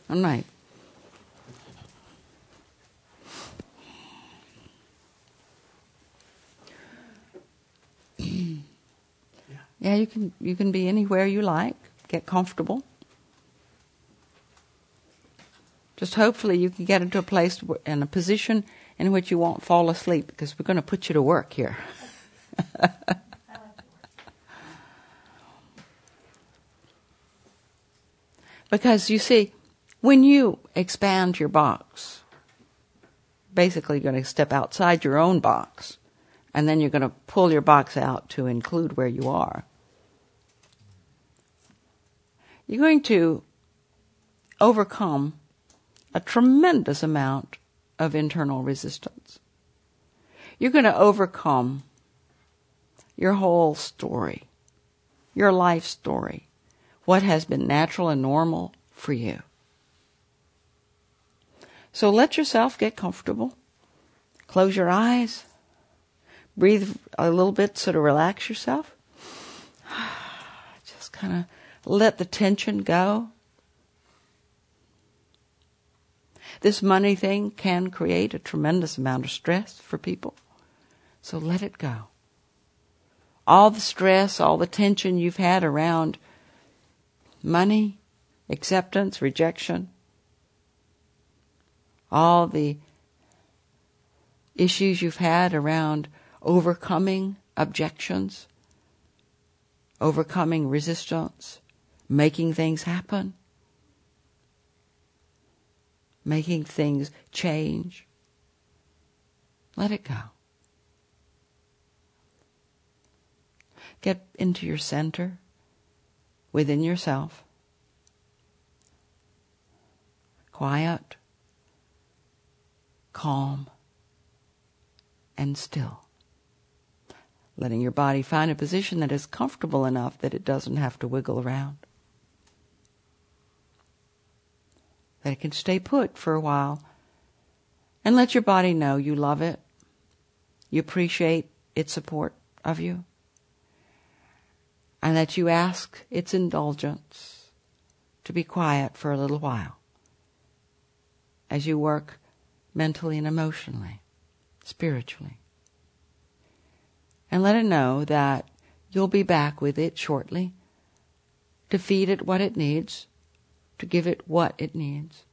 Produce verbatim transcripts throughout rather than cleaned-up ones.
All right. Yeah, you can you can be anywhere you like. Get comfortable. Just hopefully you can get into a place in a position in which you won't fall asleep, because we're going to put you to work here. Because you see, when you expand your box, basically you're going to step outside your own box, and then you're going to pull your box out to include where you are. You're going to overcome a tremendous amount of internal resistance. You're going to overcome your whole story, your life story, what has been natural and normal for you. So let yourself get comfortable. Close your eyes. Breathe a little bit so to relax yourself. Just kind of let the tension go. This money thing can create a tremendous amount of stress for people. So let it go. All the stress, all the tension you've had around money, acceptance, rejection, all the issues you've had around overcoming objections, overcoming resistance, making things happen, making things change. Let it go. Get into your center within yourself. Quiet, calm, and still. Letting your body find a position that is comfortable enough that it doesn't have to wiggle around. That it can stay put for a while. And let your body know you love it. You appreciate its support of you. And that you ask its indulgence to be quiet for a little while as you work mentally and emotionally, spiritually. And let it know that you'll be back with it shortly to feed it what it needs, to give it what it needs.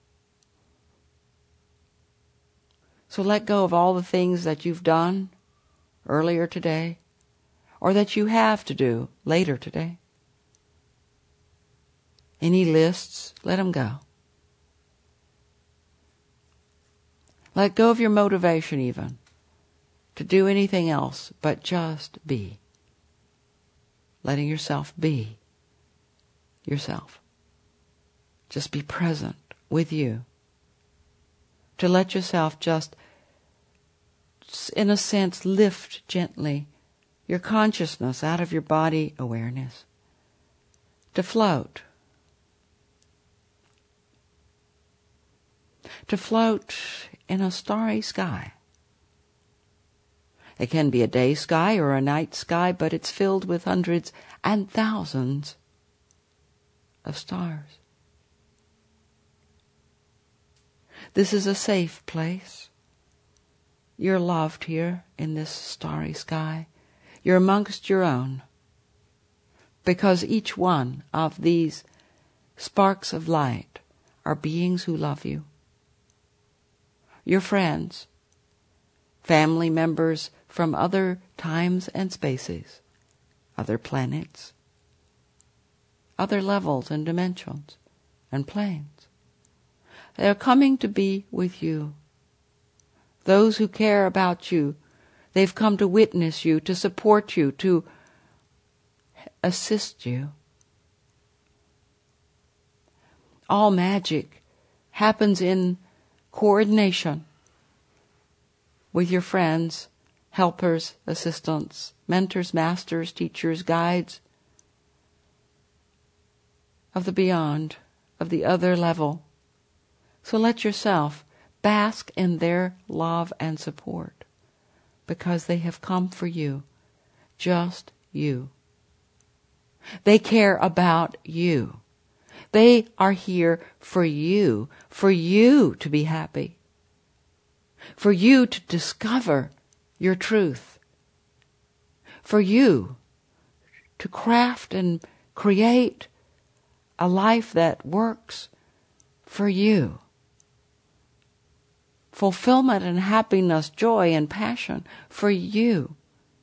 So let go of all the things that you've done earlier today, or that you have to do later today. Any lists, let them go. Let go of your motivation even to do anything else but just be. Letting yourself be yourself. Just be present with you. To let yourself just, in a sense, lift gently your consciousness out of your body awareness. To float. To float in a starry sky. It can be a day sky or a night sky, but it's filled with hundreds and thousands of stars. This is a safe place. You're loved here in this starry sky. You're amongst your own. Because each one of these sparks of light are beings who love you. Your friends, family members from other times and spaces, other planets, other levels and dimensions and planes. They are coming to be with you. Those who care about you, they've come to witness you, to support you, to assist you. All magic happens in coordination with your friends, helpers, assistants, mentors, masters, teachers, guides of the beyond, of the other level. So let yourself bask in their love and support, because they have come for you, just you. They care about you. They are here for you, for you to be happy, for you to discover your truth, for you to craft and create a life that works for you. Fulfillment and happiness, joy and passion for you.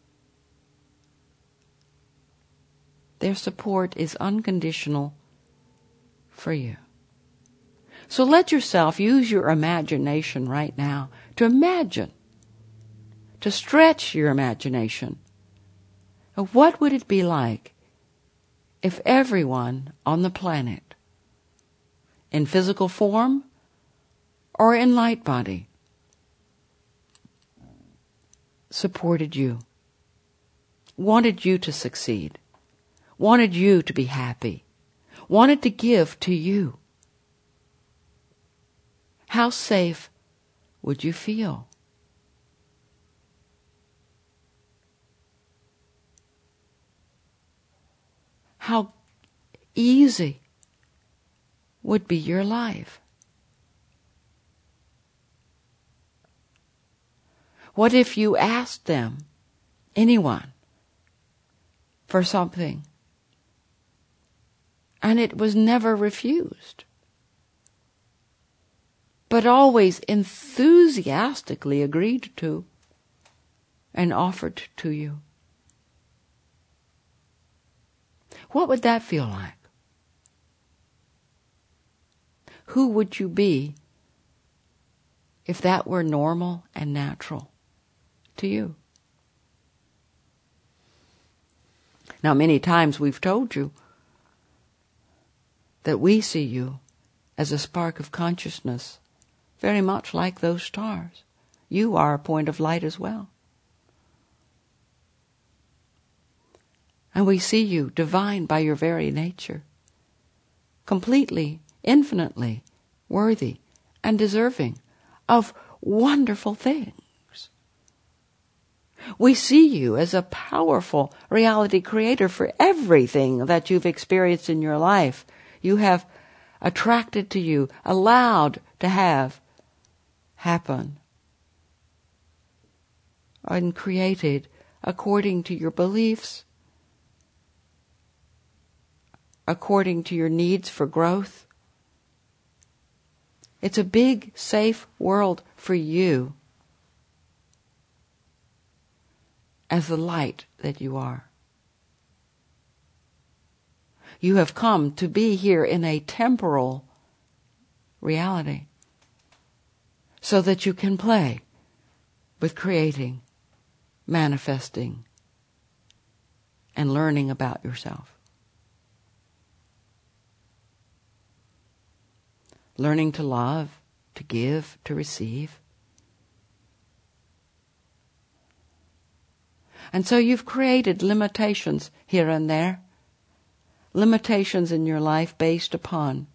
Their support is unconditional for you. So let yourself use your imagination right now to imagine, to stretch your imagination. What would it be like if everyone on the planet, in physical form or in light body, supported you, wanted you to succeed, wanted you to be happy, wanted to give to you? How safe would you feel? How easy would be your life? What if you asked them, anyone, for something, and it was never refused, but always enthusiastically agreed to and offered to you? What would that feel like? Who would you be if that were normal and natural to you? Now, many times we've told you that we see you as a spark of consciousness, very much like those stars. You are a point of light as well. And we see you divine by your very nature, completely, infinitely worthy and deserving of wonderful things. We see you as a powerful reality creator for everything that you've experienced in your life. You have attracted to you, allowed to have happen, and created according to your beliefs, according to your needs for growth. It's a big, safe world for you as the light that you are. You have come to be here in a temporal reality so that you can play with creating, manifesting, and learning about yourself. Learning to love, to give, to receive. And so you've created limitations here and there. Limitations in your life based upon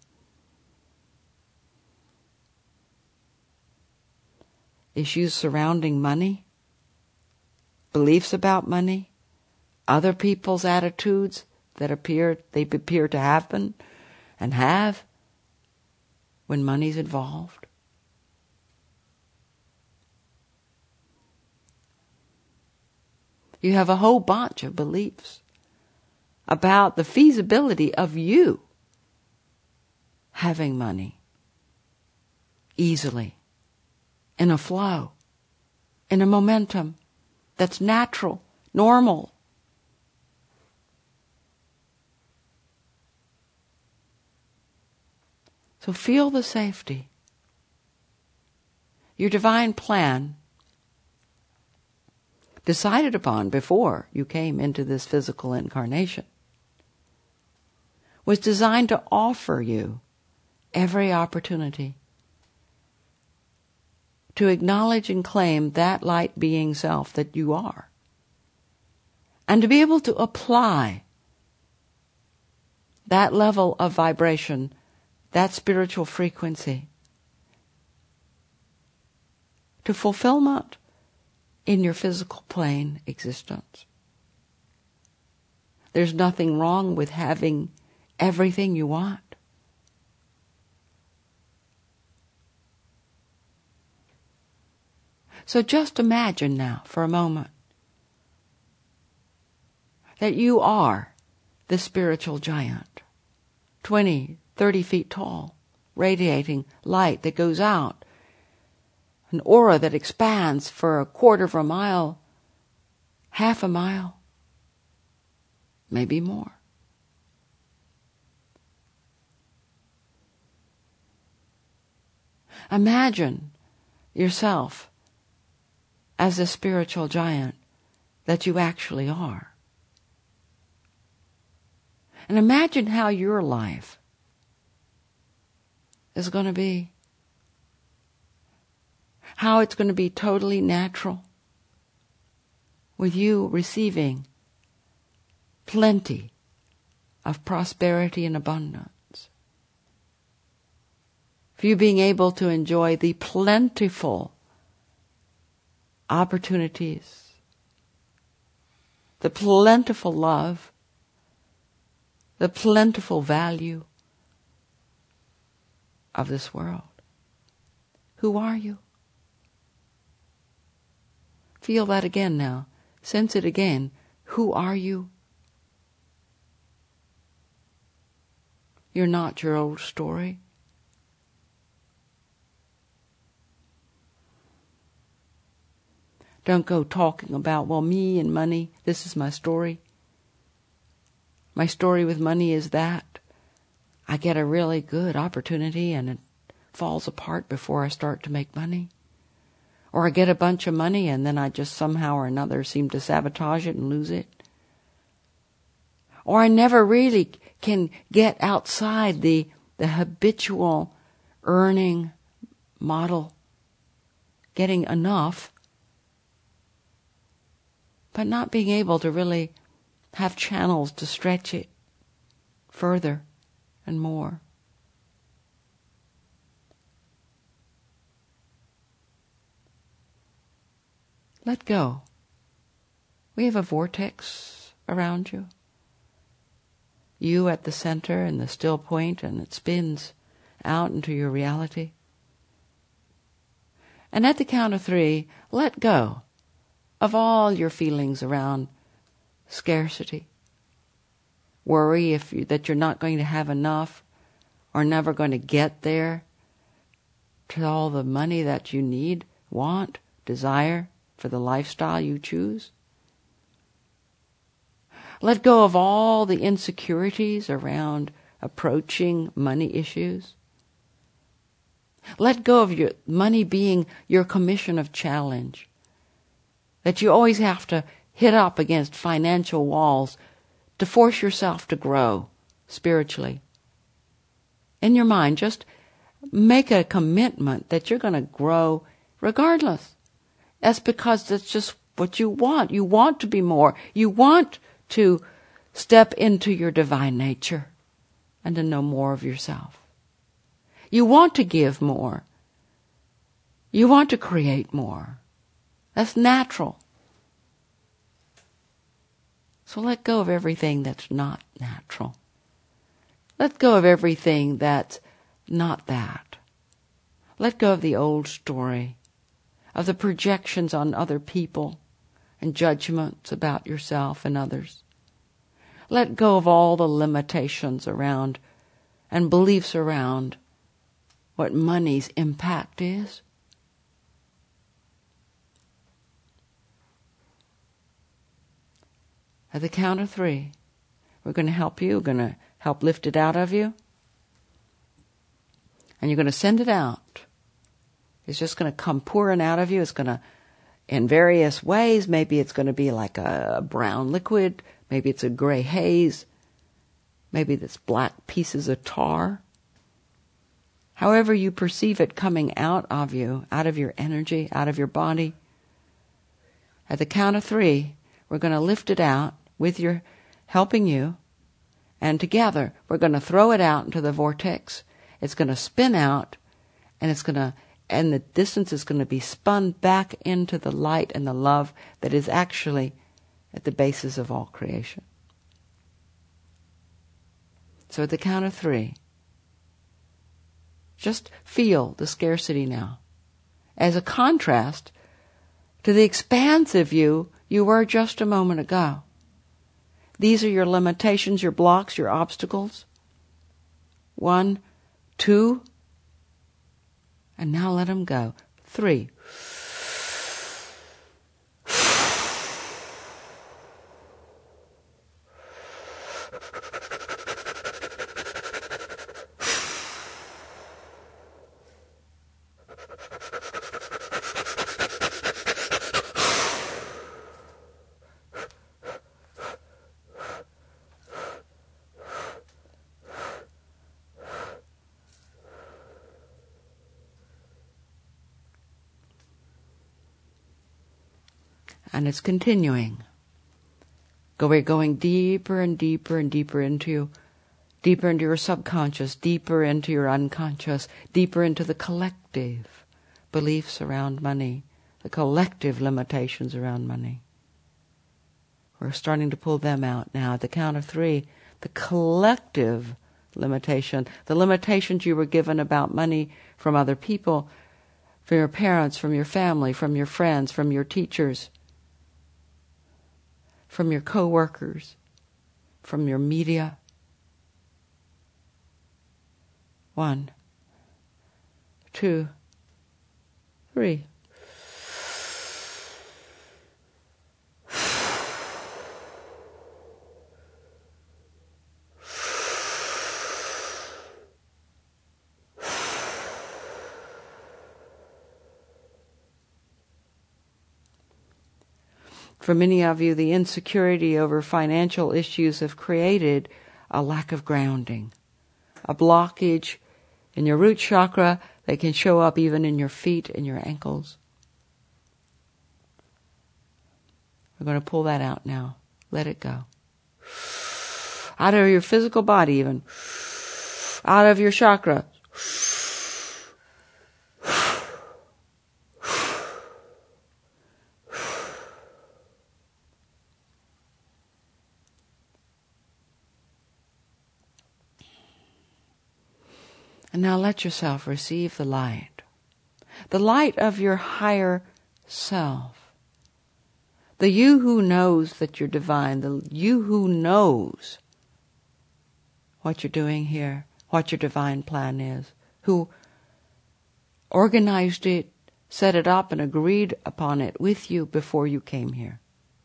issues surrounding money, beliefs about money, other people's attitudes that appear they appear to happen and have when money's involved. You have a whole bunch of beliefs about the feasibility of you having money easily, in a flow, in a momentum that's natural, normal. So feel the safety. Your divine plan, decided upon before you came into this physical incarnation, was designed to offer you every opportunity to acknowledge and claim that light being self that you are, and to be able to apply that level of vibration, that spiritual frequency, to fulfillment in your physical plane existence. There's nothing wrong with having everything you want. So just imagine now for a moment that you are the spiritual giant, twenty, thirty feet tall, radiating light that goes out, an aura that expands for a quarter of a mile, half a mile, maybe more. Imagine yourself as the spiritual giant that you actually are. And imagine how your life is going to be. How it's going to be totally natural, with you receiving plenty of prosperity and abundance. For you being able to enjoy the plentiful opportunities, the plentiful love, the plentiful value of this world. Who are you? Feel that again now. Sense it again. Who are you? You're not your old story. Don't go talking about, well, me and money, this is my story. My story with money is that I get a really good opportunity and it falls apart before I start to make money. Or I get a bunch of money and then I just somehow or another seem to sabotage it and lose it. Or I never really can get outside the, the habitual earning model, getting enough, but not being able to really have channels to stretch it further and more. Let go. We have a vortex around you. You at the center and the still point, and it spins out into your reality. And at the count of three, let go of all your feelings around scarcity. Worry if you, that you're not going to have enough or never going to get there to all the money that you need, want, desire for the lifestyle you choose. Let go of all the insecurities around approaching money issues. Let go of your money being your commission of challenge. That you always have to hit up against financial walls to force yourself to grow spiritually. In your mind, just make a commitment that you're going to grow regardless. That's because that's just what you want. You want to be more. You want to step into your divine nature and to know more of yourself. You want to give more. You want to create more. That's natural. So let go of everything that's not natural. Let go of everything that's not that. Let go of the old story, of the projections on other people and judgments about yourself and others. Let go of all the limitations around and beliefs around what money's impact is. At the count of three, we're going to help you. We're going to help lift it out of you. And you're going to send it out. It's just going to come pouring out of you. It's going to, in various ways, maybe it's going to be like a brown liquid. Maybe it's a gray haze. Maybe it's black pieces of tar. However you perceive it coming out of you, out of your energy, out of your body. At the count of three, we're going to lift it out with your helping you, and together we're going to throw it out into the vortex. It's going to spin out, and it's going to, and the distance is going to be spun back into the light and the love that is actually at the basis of all creation. So at the count of three, just feel the scarcity now as a contrast to the expansive you you were just a moment ago. These are your limitations, your blocks, your obstacles. One, two, and now let them go. Three. And it's continuing. Go, we're going deeper and deeper and deeper into, deeper into your subconscious, deeper into your unconscious, deeper into the collective beliefs around money, the collective limitations around money. We're starting to pull them out now. At the count of three, the collective limitation, the limitations you were given about money from other people, from your parents, from your family, from your friends, from your teachers, from your co-workers, from your media. One, two, three. For many of you, the insecurity over financial issues have created a lack of grounding, a blockage in your root chakra that can show up even in your feet and your ankles. We're going to pull that out now. Let it go. Out of your physical body even. Out of your chakra. And now let yourself receive the light. The light of your higher self. The you who knows that you're divine. The you who knows what you're doing here, what your divine plan is. Who organized it, set it up, and agreed upon it with you before you came here.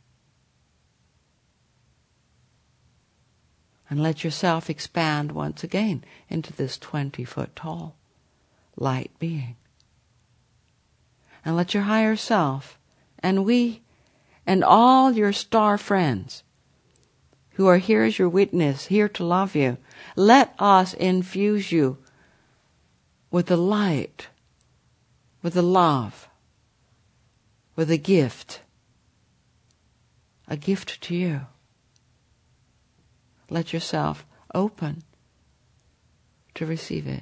And let yourself expand once again into this twenty-foot tall light being. And let your higher self, and we, and all your star friends who are here as your witness, here to love you, let us infuse you with the light, with the love, with a gift, a gift to you. Let yourself open to receive it.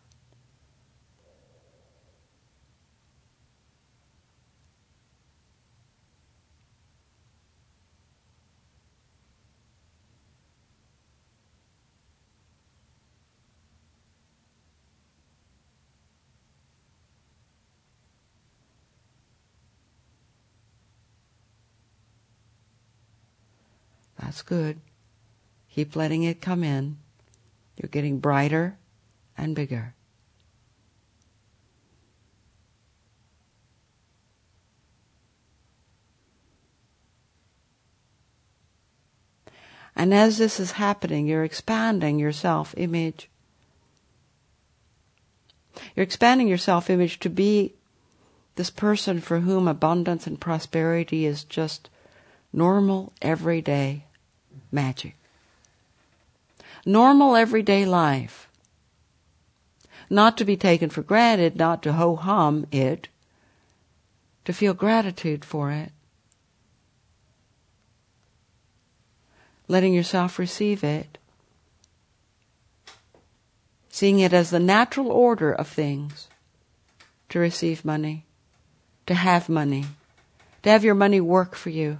That's good. Keep letting it come in. You're getting brighter and bigger. And as this is happening, you're expanding your self-image. You're expanding your self-image to be this person for whom abundance and prosperity is just normal, everyday magic. Normal, everyday life. Not to be taken for granted, not to ho-hum it, to feel gratitude for it. Letting yourself receive it. Seeing it as the natural order of things. To receive money. To have money. To have your money work for you.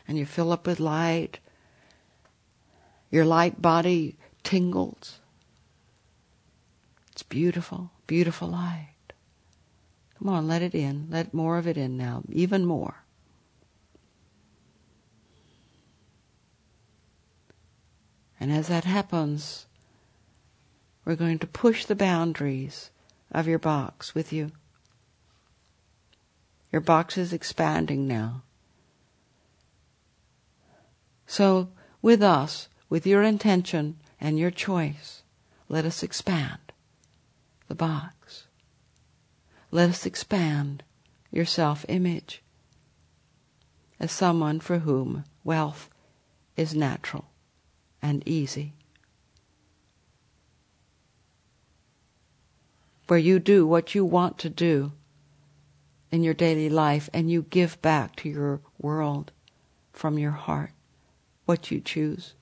and you fill up with light. Your light body tingles. It's beautiful, beautiful light. Come on, let it in. Let more of it in now, even more. And as that happens, we're going to push the boundaries of your box with you. Your box is expanding now. So, with us, with your intention and your choice, let us expand the box. Let us expand your self-image as someone for whom wealth is natural and easy. Where you do what you want to do in your daily life and you give back to your world from your heart what you choose.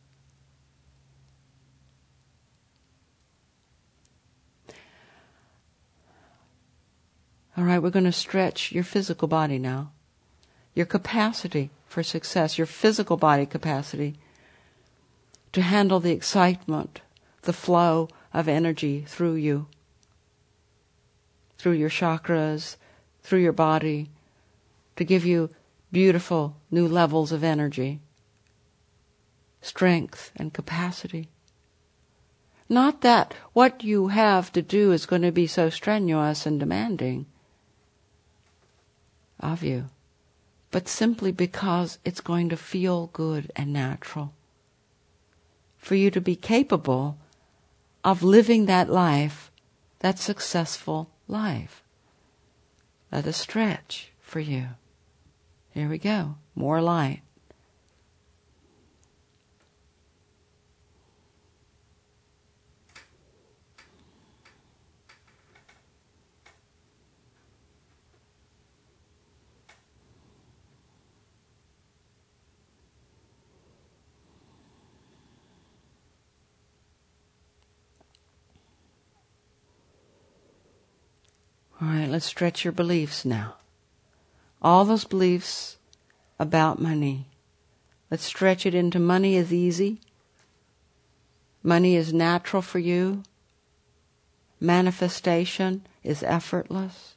All right, we're going to stretch your physical body now. Your capacity for success, your physical body capacity to handle the excitement, the flow of energy through you, through your chakras, through your body, to give you beautiful new levels of energy, strength and capacity. Not that what you have to do is going to be so strenuous and demanding of you, but simply because it's going to feel good and natural for you to be capable of living that life, that successful life. Let us stretch for you. Here we go. More light. All right, let's stretch your beliefs now. All those beliefs about money. Let's stretch it into money is easy. Money is natural for you. Manifestation is effortless.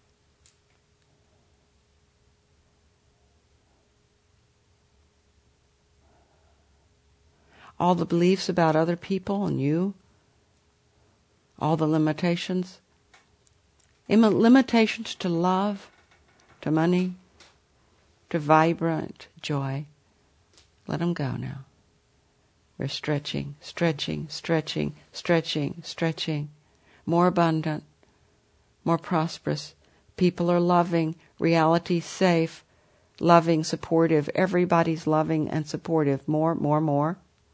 All the beliefs about other people and you. All the limitations. Limitations to love, to money, to vibrant joy. Let them go now. We're stretching, stretching, stretching, stretching, stretching. More abundant, more prosperous. People are loving, reality safe, loving, supportive. Everybody's loving and supportive. More, more, more.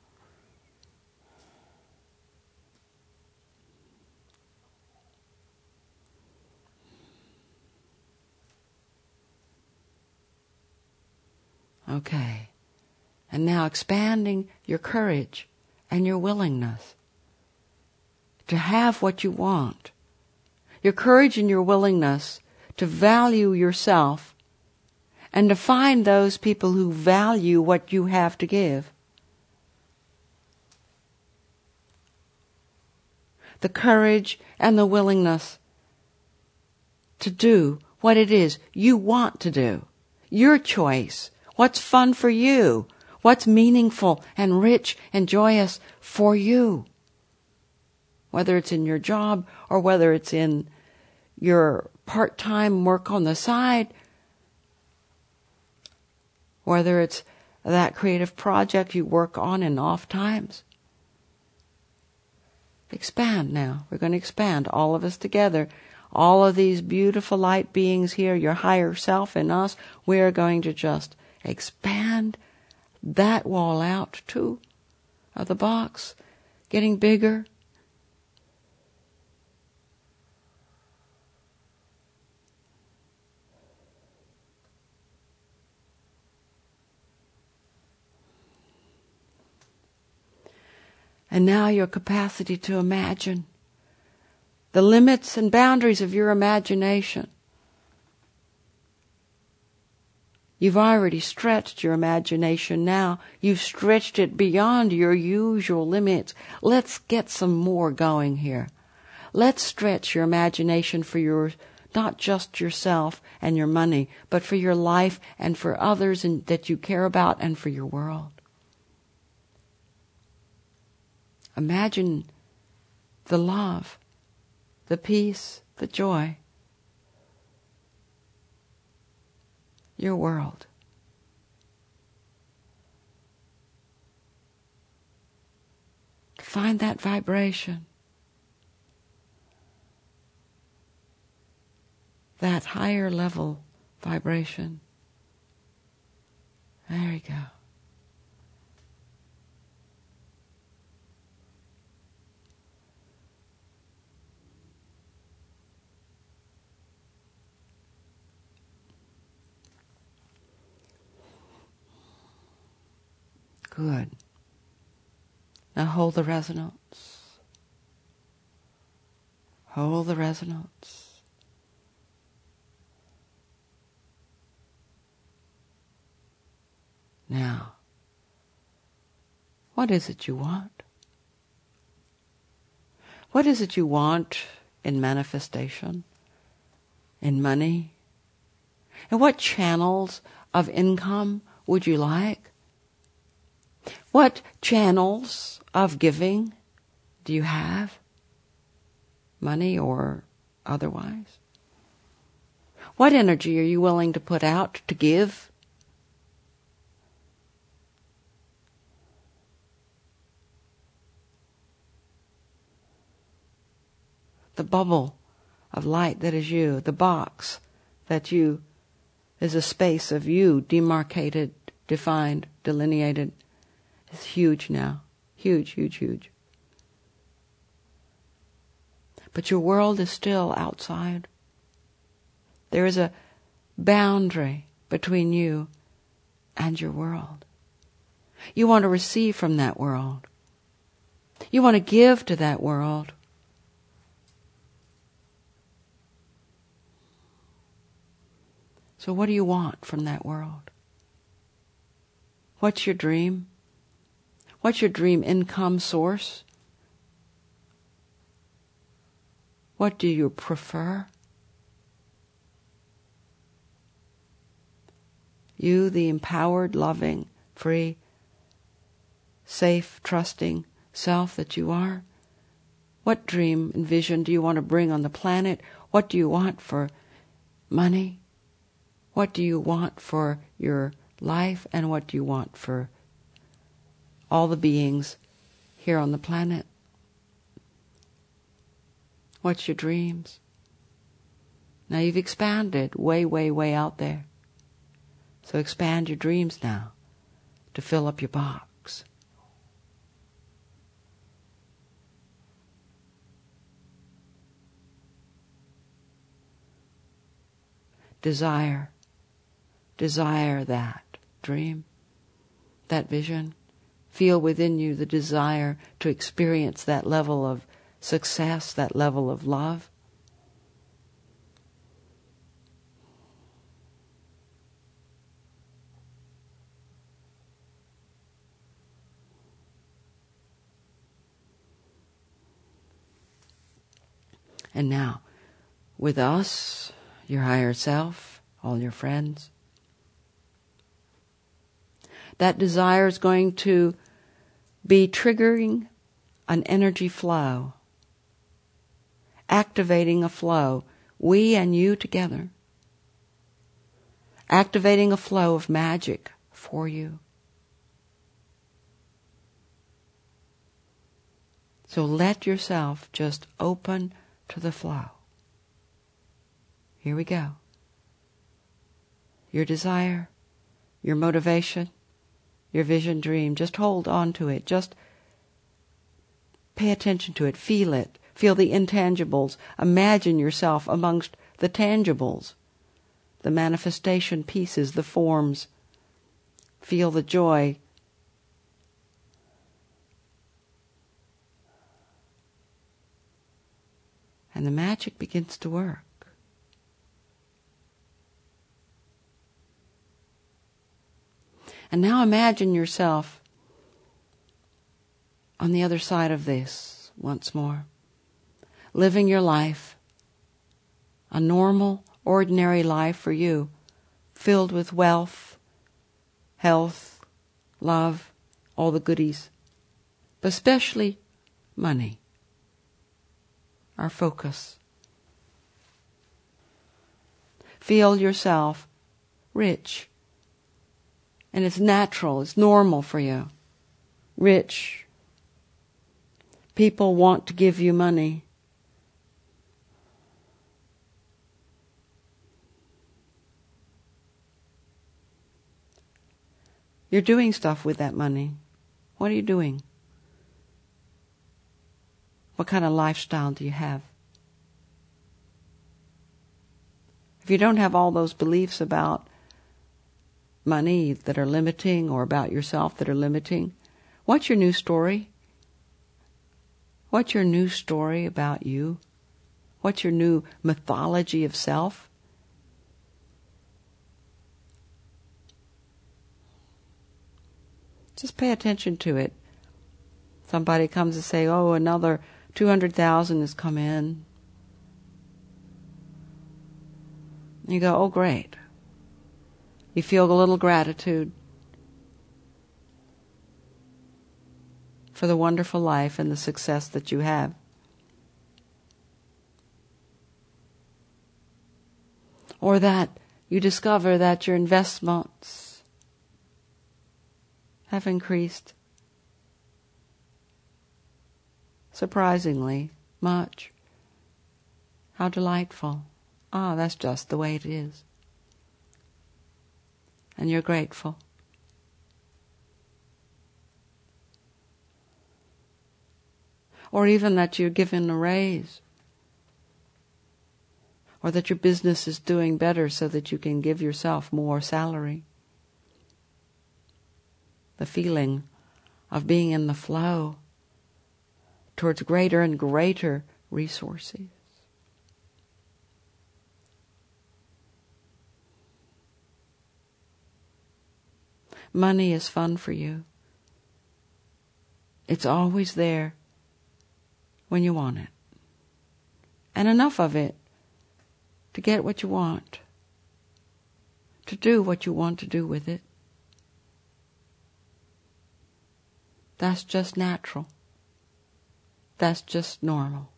Okay. And now expanding your courage and your willingness to have what you want. Your courage and your willingness to value yourself and to find those people who value what you have to give. The courage and the willingness to do what it is you want to do. Your choice. What's fun for you? What's meaningful and rich and joyous for you? Whether it's in your job or whether it's in your part-time work on the side, whether it's that creative project you work on in off times. Expand now. We're going to expand, all of us together. All of these beautiful light beings here, your higher self and us, we are going to just expand that wall out too of the box, getting bigger. And now your capacity to imagine, the limits and boundaries of your imagination. You've already stretched your imagination now. You've stretched it beyond your usual limits. Let's get some more going here. Let's stretch your imagination for your, not just yourself and your money, but for your life and for others in, that you care about and for your world. Imagine the love, the peace, the joy. Your world. Find that vibration. That higher level vibration. There you go. Good. Now hold the resonance. Hold the resonance. Now, what is it you want? What is it you want in manifestation, in money? And what channels of income would you like? What channels of giving do you have? Money or otherwise? What energy are you willing to put out to give? The bubble of light that is you, the box that you is a space of you, demarcated, defined, delineated. It's huge now. Huge, huge, huge. But your world is still outside. There is a boundary between you and your world. You want to receive from that world. You want to give to that world. So what do you want from that world? What's your dream? What's your dream income source? What do you prefer? You, the empowered, loving, free, safe, trusting self that you are. What dream and vision do you want to bring on the planet? What do you want for money? What do you want for your life? And what do you want for all the beings here on the planet? What's your dreams? Now you've expanded way, way, way out there. So expand your dreams now to fill up your box. Desire. Desire that dream, that vision. Feel within you the desire to experience that level of success, that level of love. And now, with us, your higher self, all your friends, that desire is going to be triggering an energy flow, activating a flow, we and you together, activating a flow of magic for you. So let yourself just open to the flow. Here we go. Your desire, your motivation, your vision, dream, just hold on to it. Just pay attention to it. Feel it. Feel the intangibles. Imagine yourself amongst the tangibles, the manifestation pieces, the forms. Feel the joy. And the magic begins to work. And now imagine yourself on the other side of this once more, living your life, a normal, ordinary life for you, filled with wealth, health, love, all the goodies, but especially money, our focus. Feel yourself rich, and it's natural, it's normal for you. Rich. People want to give you money. You're doing stuff with that money. What are you doing? What kind of lifestyle do you have? If you don't have all those beliefs about money that are limiting, or about yourself that are limiting, what's your new story? What's your new story about you? What's your new mythology of self? Just pay attention to it. Somebody comes and say, oh, another two hundred thousand has come in. You go, oh, great. You feel a little gratitude for the wonderful life and the success that you have. Or that you discover that your investments have increased surprisingly much. How delightful. Ah, that's just the way it is. And you're grateful. Or even that you're given a raise. Or that your business is doing better so that you can give yourself more salary. The feeling of being in the flow towards greater and greater resources. Money is fun for you. It's always there when you want it. And enough of it to get what you want, to do what you want to do with it. That's just natural. That's just normal.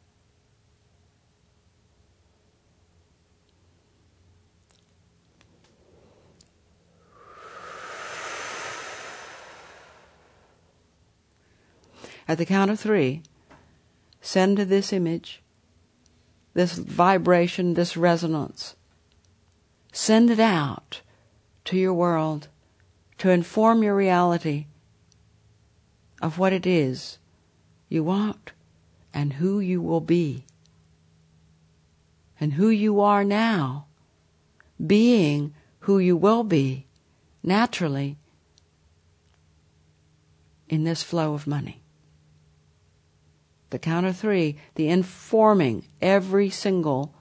At the count of three, send to this image, this vibration, this resonance. Send it out to your world to inform your reality of what it is you want and who you will be. And who you are now, being who you will be naturally in this flow of money. The count of three, the informing every single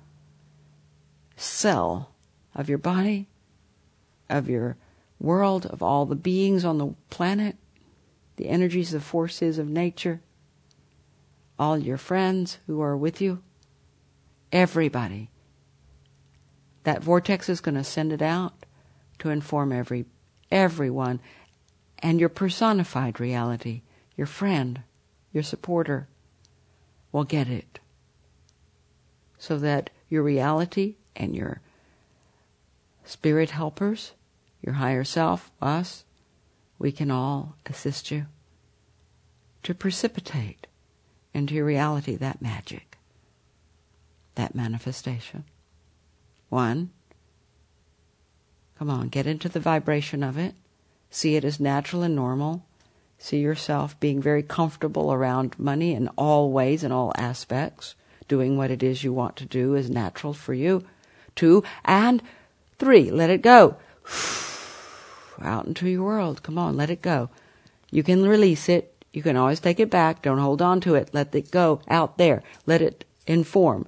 cell of your body, of your world, of all the beings on the planet, the energies, the forces of nature, all your friends who are with you, everybody. That vortex is going to send it out to inform every everyone, and your personified reality, your friend, your supporter, will get it. So that your reality and your spirit helpers, your higher self, us, we can all assist you to precipitate into your reality that magic, that manifestation. One, come on, get into the vibration of it. See it as natural and normal. See yourself being very comfortable around money in all ways, in all aspects. Doing what it is you want to do is natural for you. Two, and three, let it go. Out into your world. Come on, let it go. You can release it. You can always take it back. Don't hold on to it. Let it go out there. Let it inform.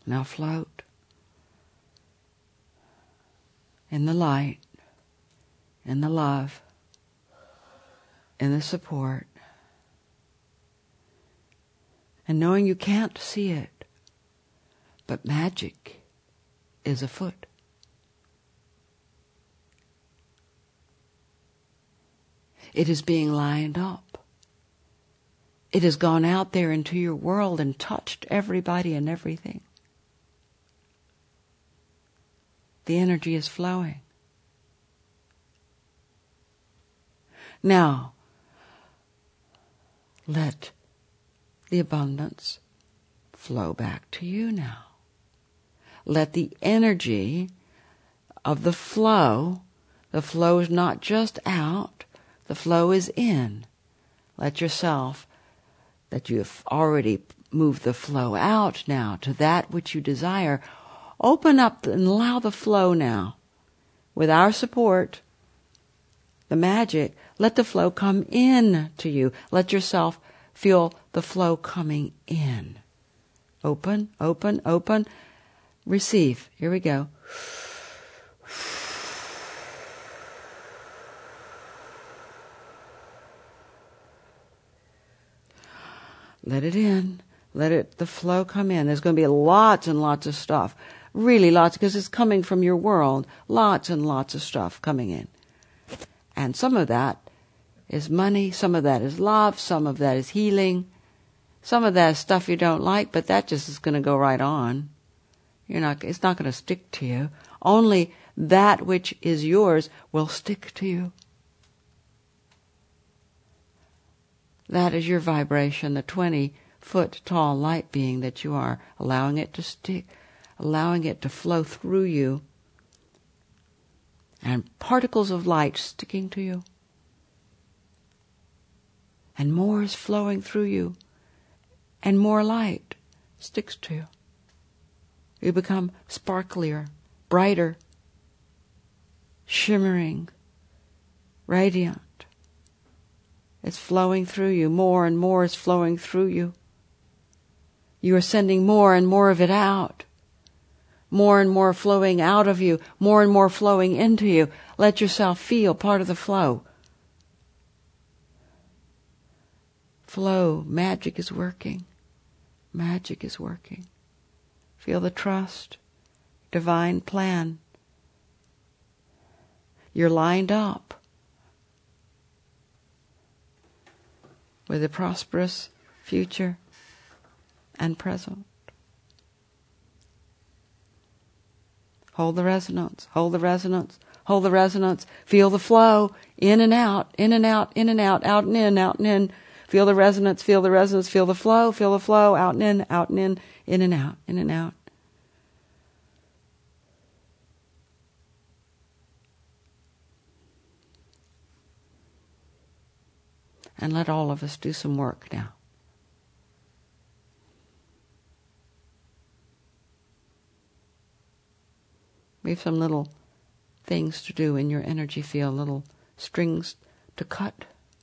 Now float in the light, in the love, in the support, and knowing you can't see it, but magic is afoot. It is being lined up. It has gone out there into your world and touched everybody and everything. The energy is flowing. Now, let the abundance flow back to you now. Let the energy of the flow, the flow is not just out, the flow is in. Let yourself, that you have already moved the flow out now to that which you desire, open up and allow the flow now. With our support, the magic, let the flow come in to you. Let yourself feel the flow coming in. Open, open, open. Receive. Here we go. Let it in. Let it, the flow come in. There's going to be lots and lots of stuff. Really lots, because it's coming from your world. Lots and lots of stuff coming in. And some of that is money, some of that is love, some of that is healing, some of that is stuff you don't like, but that just is going to go right on. You're not, it's not going to stick to you. Only that which is yours will stick to you. That is your vibration, the twenty-foot tall light being that you are, allowing it to stick, allowing it to flow through you, and particles of light sticking to you. And more is flowing through you, and more light sticks to you. You become sparklier, brighter, shimmering, radiant. It's flowing through you. More and more is flowing through you. You are sending more and more of it out. More and more flowing out of you. More and more flowing into you. Let yourself feel part of the flow. Flow. Magic is working. Magic is working. Feel the trust. Divine plan. You're lined up with a prosperous future and present. Hold the resonance, hold the resonance, hold the resonance. Feel the flow, in and out, in and out, in and out, out and in, out and in. Feel the resonance, feel the resonance, feel the flow, feel the flow, out and in, out and in, in and out, in and out. And let all of us do some work now. We have some little things to do in your energy field, little strings to cut.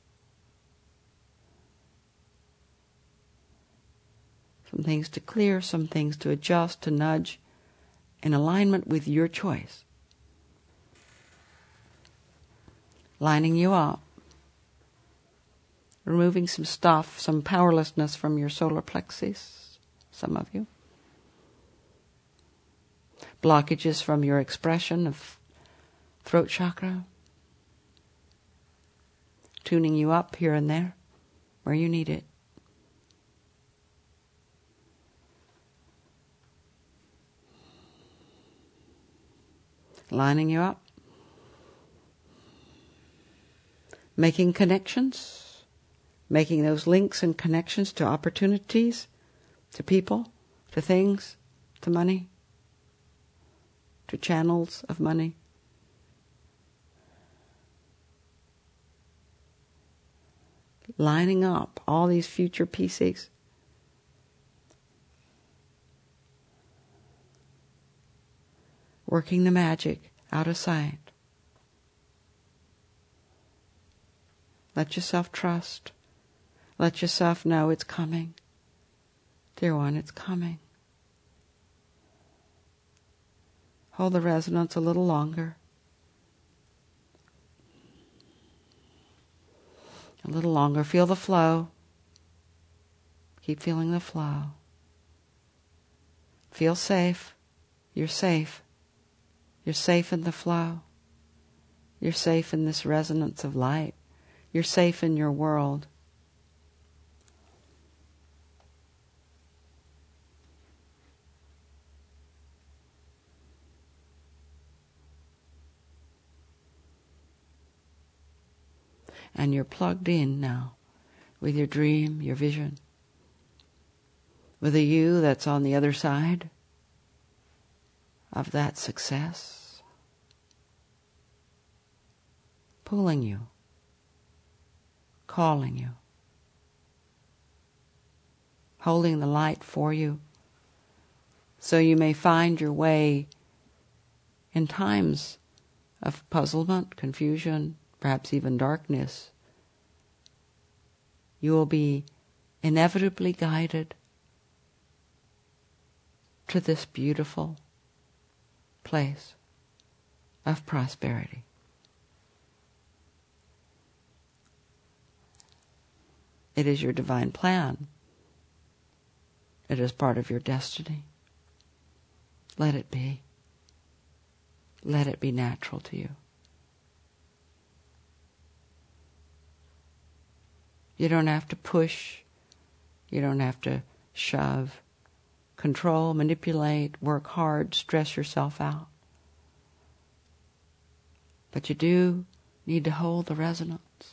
Some things to clear, some things to adjust, to nudge, in alignment with your choice. Lining you up. Removing some stuff, some powerlessness from your solar plexus, some of you. Blockages from your expression of throat chakra. Tuning you up here and there, where you need it. Lining you up. Making connections. Making those links and connections to opportunities, to people, to things, to money, to channels of money. Lining up all these future pieces. Working the magic out of sight. Let yourself trust. Let yourself know it's coming. Dear one, it's coming. Hold the resonance a little longer. A little longer. Feel the flow. Keep feeling the flow. Feel safe. You're safe. You're safe in the flow. You're safe in this resonance of light. You're safe in your world. And you're plugged in now with your dream, your vision, with a you that's on the other side of that success, pulling you, calling you, holding the light for you, so you may find your way in times of puzzlement, confusion, perhaps even darkness. You will be inevitably guided to this beautiful place of prosperity. It is your divine plan. It is part of your destiny. Let it be. Let it be natural to you. You don't have to push. You don't have to shove, control, manipulate, work hard, stress yourself out. But you do need to hold the resonance.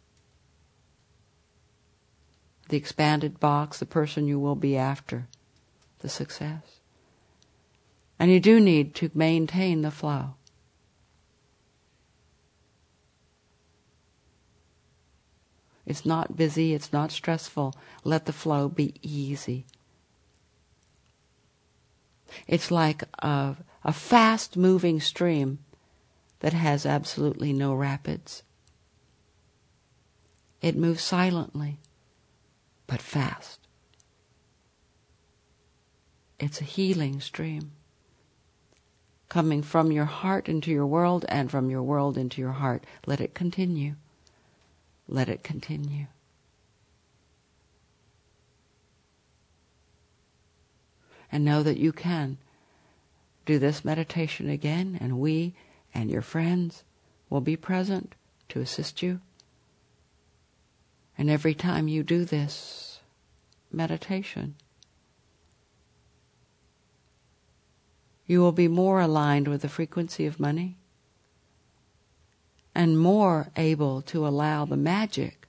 The expanded box, the person you will be after the success. And you do need to maintain the flow. It's not busy, it's not stressful. Let the flow be easy. It's like a, a fast-moving stream that has absolutely no rapids. It moves silently, but fast. It's a healing stream, coming from your heart into your world and from your world into your heart. Let it continue. Let it continue. And know that you can do this meditation again, and we and your friends will be present to assist you. And every time you do this meditation, you will be more aligned with the frequency of money and more able to allow the magic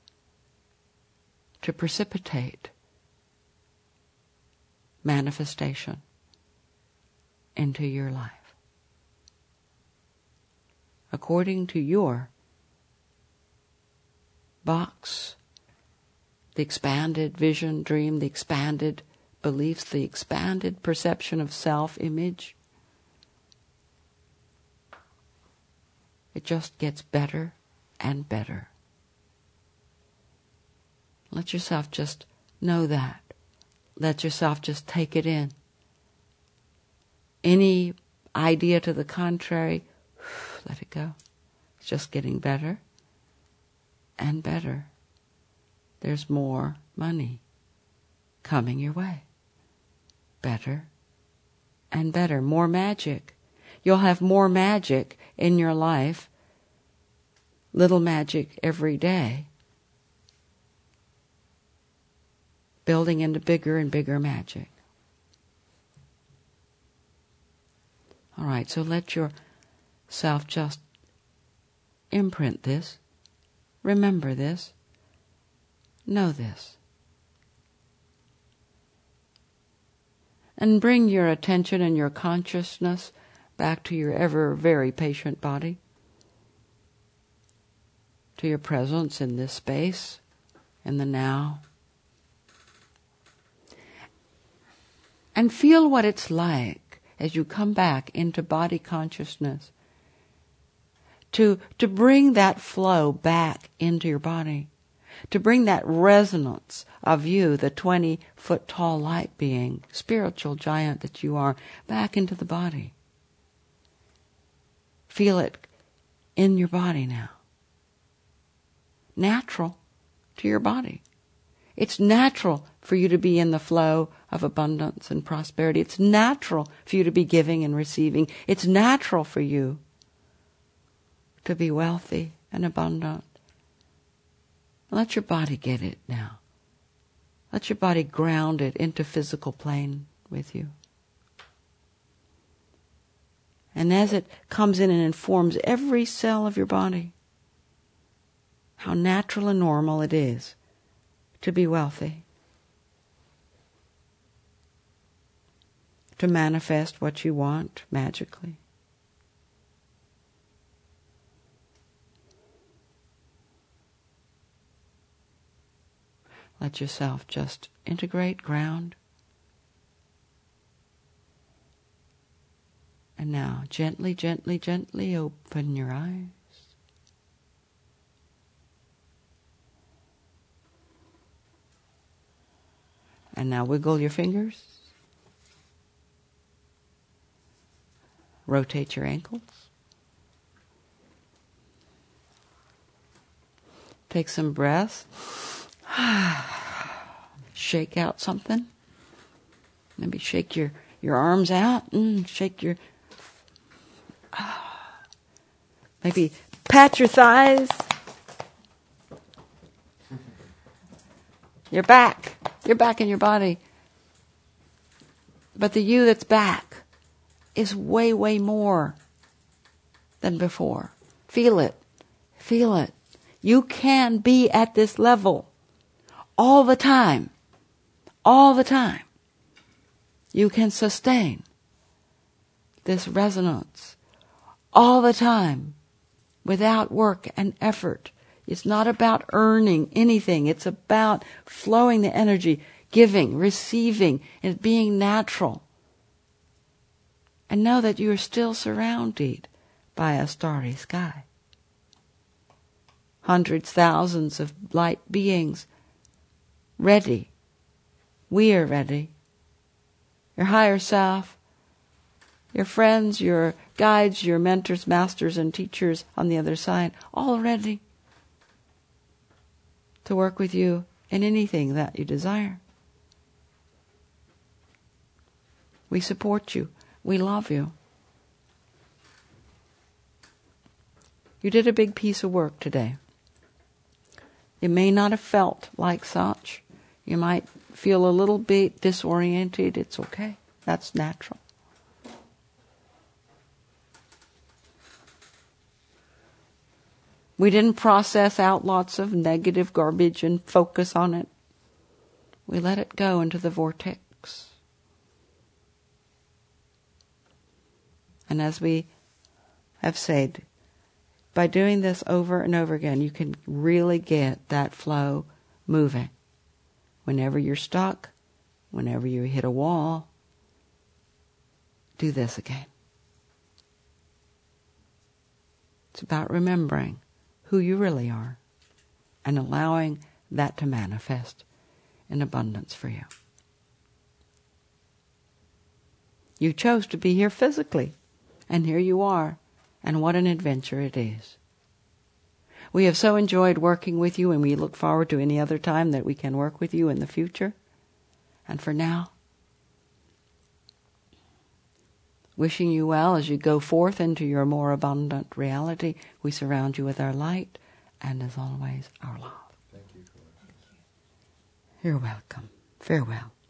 to precipitate manifestation into your life according to your box, the expanded vision, dream, the expanded beliefs, the expanded perception of self-image. It just gets better and better. Let yourself just know that. Let yourself just take it in. Any idea to the contrary, let it go. It's just getting better and better. There's more money coming your way. Better and better. More magic. You'll have more magic in your life, little magic every day, building into bigger and bigger magic. All right, so let yourself just imprint this, remember this, know this. And bring your attention and your consciousness back to your ever very patient body, to your presence in this space, in the now. And feel what it's like as you come back into body consciousness to, to bring that flow back into your body, to bring that resonance of you, the twenty-foot tall light being, spiritual giant that you are, back into the body. Feel it in your body now. Natural to your body. It's natural for you to be in the flow of abundance and prosperity. It's natural for you to be giving and receiving. It's natural for you to be wealthy and abundant. Let your body get it now. Let your body ground it into physical plane with you. And as it comes in and informs every cell of your body, how natural and normal it is to be wealthy, to manifest what you want magically. Let yourself just integrate, ground. And now, gently, gently, gently open your eyes. And now wiggle your fingers. Rotate your ankles. Take some breaths. Shake out something. Maybe shake your, your arms out. Mm, shake your... Maybe pat your thighs. You're back. You're back in your body. But the you that's back is way, way more than before. Feel it. Feel it. You can be at this level all the time. All the time. You can sustain this resonance all the time without work and effort. It's not about earning anything. It's about flowing the energy, giving, receiving, and being natural. And know that you are still surrounded by a starry sky. Hundreds, thousands of light beings ready. We are ready. Your higher self, your friends, your guides, your mentors, masters, and teachers on the other side, all ready to work with you in anything that you desire. We support you. We love you. You did a big piece of work today. You may not have felt like such. You might feel a little bit disoriented. It's okay. That's natural. We didn't process out lots of negative garbage and focus on it. We let it go into the vortex. And as we have said, by doing this over and over again, you can really get that flow moving. Whenever you're stuck, whenever you hit a wall, do this again. It's about remembering who you really are and allowing that to manifest in abundance for you. You chose to be here physically, and here you are, and what an adventure it is. We have so enjoyed working with you, and we look forward to any other time that we can work with you in the future. And for now, wishing you well as you go forth into your more abundant reality, we surround you with our light and, as always, our love. Thank you. You're welcome. Farewell.